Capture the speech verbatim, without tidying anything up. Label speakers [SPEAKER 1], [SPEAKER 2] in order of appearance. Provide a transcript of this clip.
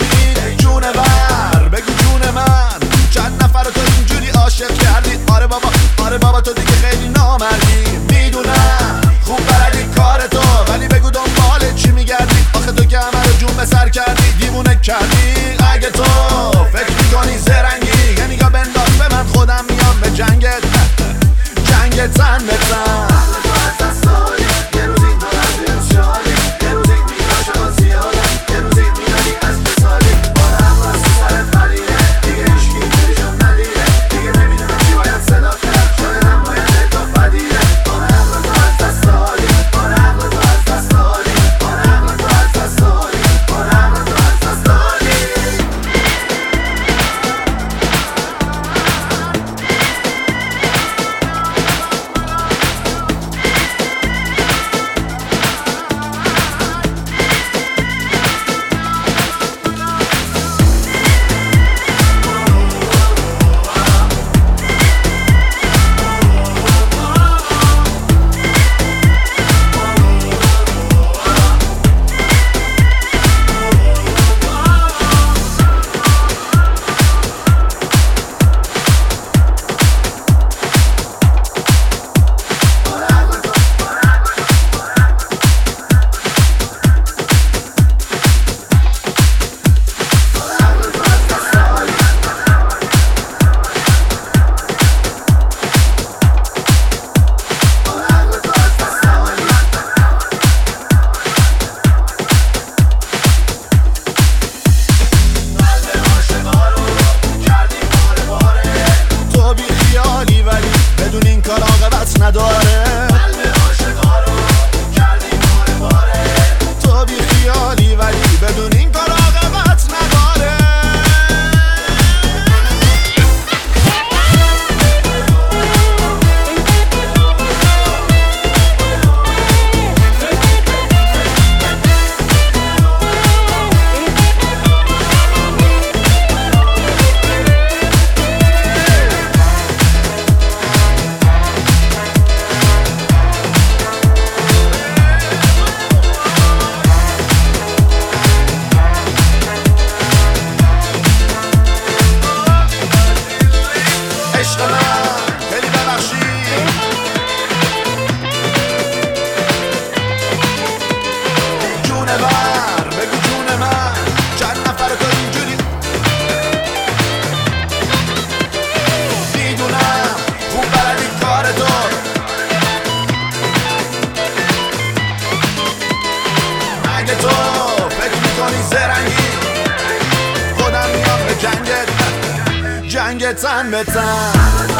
[SPEAKER 1] کردی جونور بگو جون من چند نفر تو اینجوری عاشق کردی؟ آره بابا آره بابا تو دیگه خیلی نامردی. میدونم خوب بلدی کار تو ولی بگو دنبال چی میگردی؟ آخه تو که همه رو جون به سر کردی دیوونه کردی. اگه تو فکر میکنی زرنگی یه نگاه بنداز به من خودم میام به جنگت جنگت تن به تن. نداره قلب عاشقا رو کردی باره باره. تو بی خیالی ولی بدون این کار عاقبت نداره. تو فکر میکنی زرنگی خودم میام به جنگت جنگت تن به تن.